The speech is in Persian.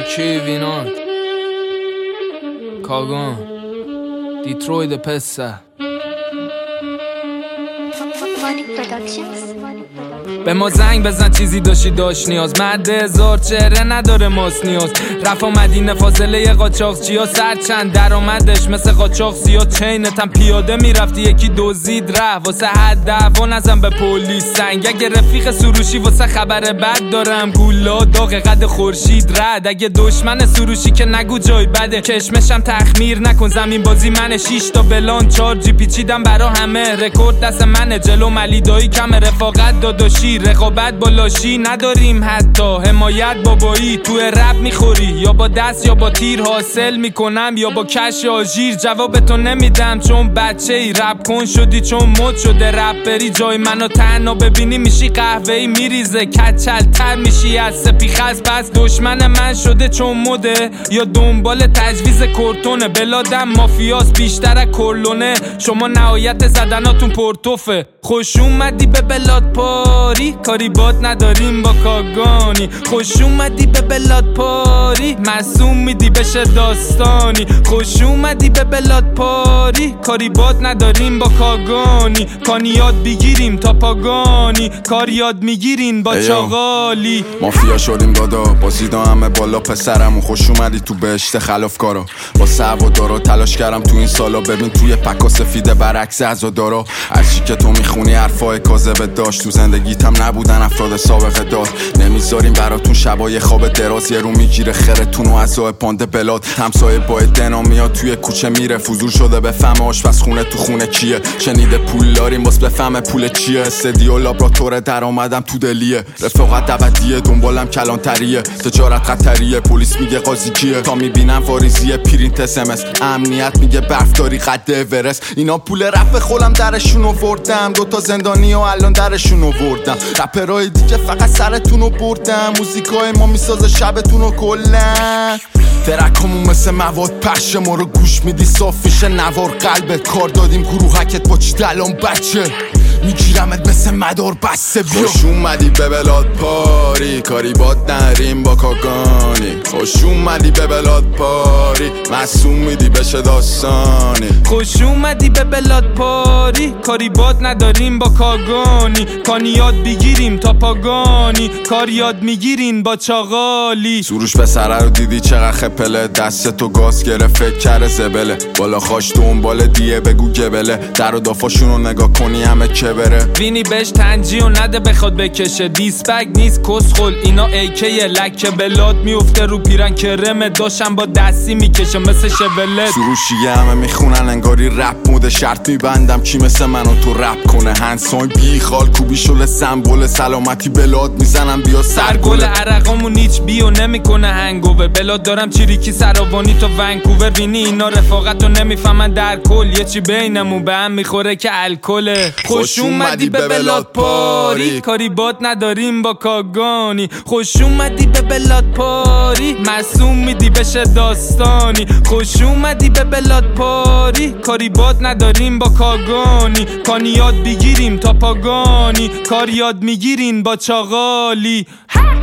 اوکی وینان کاگان دیتروید پسه به ما زنگ بزن چیزی داشت نیاز مرد هزار چهره نداره ماست نیاز رفا مدینه فاصله قاچاق چیا سر چند درآمدش مثل قاچاق زیاد چینتم پیاده میرفتی یکی دزدید ره واسه حد دعوا نزن به پلیس سنگ اگه رفیق سروشی واسه خبر بد دارم گولا داغ قد خورشید رد اگه دشمن سروشی که نگو جای بده کشمشم تخمیر نکن زمین بازی منه 6 تا بلان 4 جی پیچیدم برا همه رکورد دست منه جلو ملیدایی کم رفاقت داداشی رقابت با لاشی نداریم حتی حمایت بابایی تو رپ میخوری یا با دست یا با تیر حاصل میکنم یا با کش آژیر جوابتو نمیدم چون بچه ای رپ کن شدی چون مد شده رپری جای منو تنها ببینی میشی قهوه‌ای میریزه کچل تر میشی از سپیخز پس دشمن من شده چون مده یا دنبال تجویز کورتونه بلادم مافیاس بیشتر از کرلونه شما نهایت زدناتون پرتوفه خوش اومدی به بلاد پاری کاری باد نداریم با کاگانی خوش اومدی به بلاد پاری معصوم میدی بشه داستانی خوش اومدی به بلاد پاری کاری باد نداریم با کاگانی کانی یاد بگیریم تا پاگانی کار یاد میگیرین با چاغالی مافیا شدیم دادا بازیدا همه بالا پسرمون خوش اومدی تو بهشت خلافکارا با سوادارا تلاش کردم تو این سالا ببین توی پکا سفیده برعکس عزادارا هرچی که تو میخونی حرفای کاذبه داشت تو زندگیتم نبودن افراد سابقه دار نمیذاریم براتون شبای خواب دراز یه رو میگیره خرتون و عزای پانده بلاد همسایه با دنا میاد توی کوچه میره فضول شده به فهم آشپزخونه تو خونه کیه شنیده پول داریم واسه بفهم پول چیه استدیو لابراتوار درآمدم تو دلیه رفاقت ابدیه دنبالم کلانتریه تجارت خطریه پلیس میگه قاضی کیه تا میبینم واریزیه پرینت اسمس امنیت میگه برفداری قد اورست اینا پول رپ خولم درشون آوردم دوتا زندانی و الان درشون آوردم رپرای دیگه فقط سرتونو بردم موزیکای ما میسازه شبتونو کلن ترکمون مثل مواد پخش ما رو گوش میدی صاف میشه نوار قلبت کار دادیم گروهکت با چی دلان بچه میگیرمت مثل مدار بسته بیا خوش اومدی به بلاد پاری کاری باد نریم با کاگانی خوش اومدی به بلاد پاری معصوم میدی بشه داستانی خوش اومدی به بلاد پاری کاری باد نداریم با کاگانی کانی یاد بگیریم تا پاگانی کار یاد میگیرین با چاغالی سروش پسره رو دیدی چقدر خپله دست تو گاز گرفت فکر کرده زبله بالا خاش دنبال دیه بگو گبله در و دافاشونو نگاه کنی همه که بره وینی بهش تنجی و نده بخواد بکشه دیسپک نیست کسخل اینا ایکیه لکه بلاد میفته رو پیرن کرمه داشم با دستی میکشه مثل شولت سروشیه همه میخونن انگاری رپ موده شرط میبندم کی مثل منو تو رپ کنه هنسان بی خال کوبی شل سمبل سلامتی بلاد میزنم بیا سرگل عرقامون هیچ بیو نمیکنه هنگوور بلاد دارم چیریکی سراوانی تو ونکوور وینی اینا رفاقتو نمیفهمن در کل یه چی بینمون به هم میخوره که الکله خوش اومدی به بلاد پاری کاری باد نداریم با کاگانی خوش اومدی به بلاد پاری معصوم میدی بشه داستانی خوش اومدی به بلاد پاری کاری باد نداریم با کاگانی کانی یاد بگیریم تا پاگانی کار یاد میگیرین با چاغالی